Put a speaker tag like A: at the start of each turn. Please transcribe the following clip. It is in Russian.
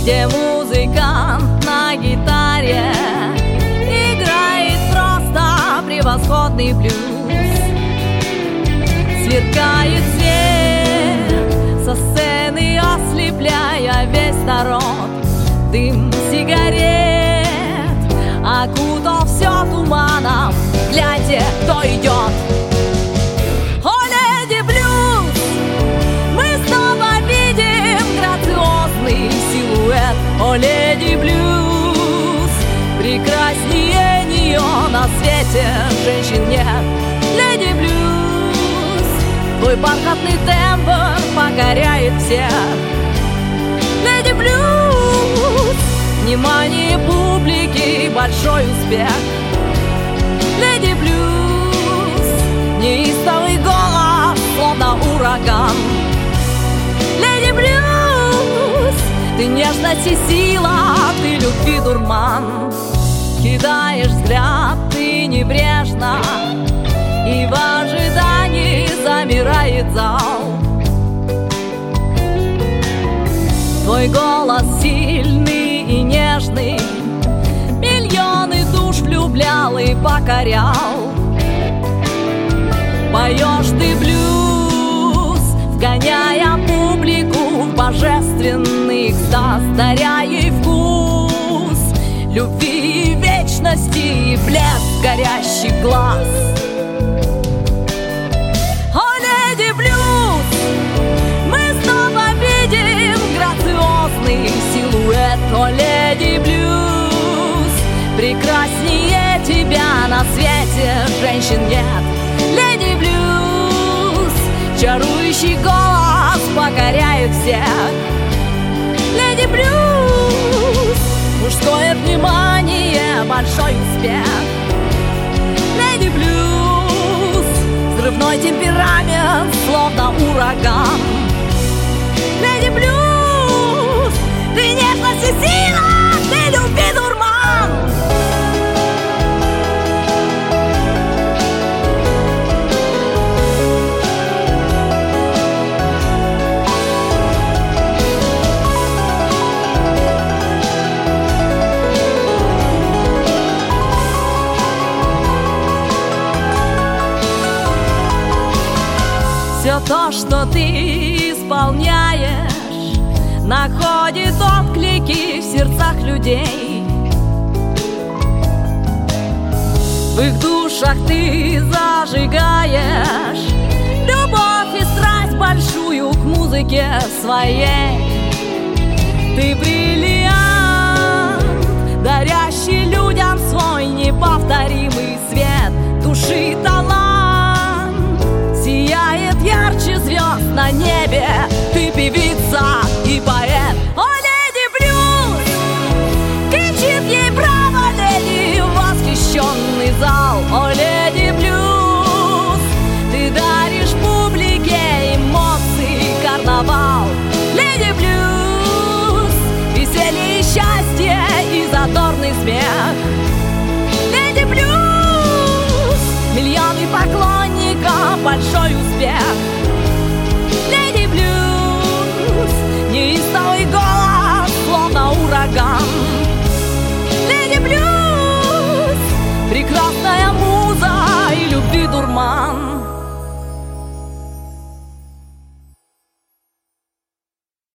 A: где музыкант на гитаре играет просто превосходный блюз. Сверкает свет со сцены, ослепляя весь народ. Дым сигарет окутал все туманом для тех, кто идет. О, леди блюз, мы снова видим грациозный силуэт. О, леди блюз, прекраснее нее на свете женщин нет. Леди блюз, твой бархатный тембр покоряет всех. Леди блюз, внимание публики, большой успех. Леди блюз, неистовый голос, словно ураган. Леди блюз, ты нежность и сила, ты любви дурман. Кидаешь взгляд, ты небрежно, и в ожидании замирает зал. Твой голос сильный и нежный, миллионы душ влюблял и покорял. Поешь ты блюз, вгоняя публику в божественный экстаз, даря ей вкус любви и вечности и блеск горящих глаз. О, леди блюз, мы снова видим грациозный силуэт. О, леди блюз, прекраснее тебя на свете женщин нет. Леди блюз, чарующий голос покоряет всех. Леди блюз, мужское внимание, большой успех. Леди блюз, взрывной темперамент, словно ураган. Леди блюз, ты нежность и сила, ты любви дурман. Все то, что ты исполняешь, находит отклики в сердцах людей. В их душах ты зажигаешь любовь и страсть большую к музыке своей. Ты бриллиант, дарящий людям свой неповторимый свет. Души талант сияет ярче звезд на небе. Ты певица и поэт. О, леди блюз, кричит ей браво, леди, восхищенный зал. О, леди блюз, ты даришь публике эмоции, карнавал. Леди блюз, веселье и счастье и задорный смех. Леди блюз, миллионы поклонников, большой успех.